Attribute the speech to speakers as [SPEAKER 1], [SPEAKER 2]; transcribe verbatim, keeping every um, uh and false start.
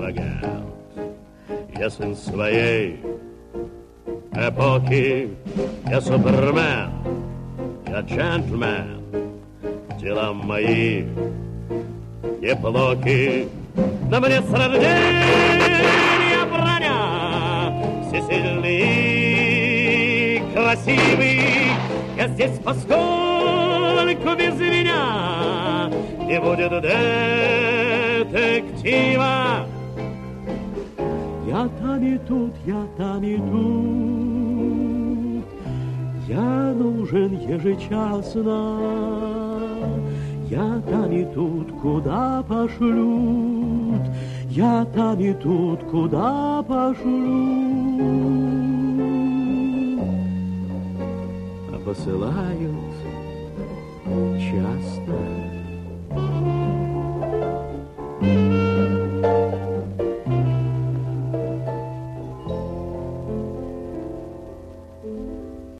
[SPEAKER 1] экстравагант. Я сын своей эпохи, я супермен, я джентльмен. Дела мои неплохи, но мне с рождения броня. Все сильные и красивые, я здесь поскольку без меня не будет детектива. Я там и тут, я там и тут, я нужен ежечасно. Я там и тут, куда пошлют, я там и тут, куда пошлют. А посылают часто.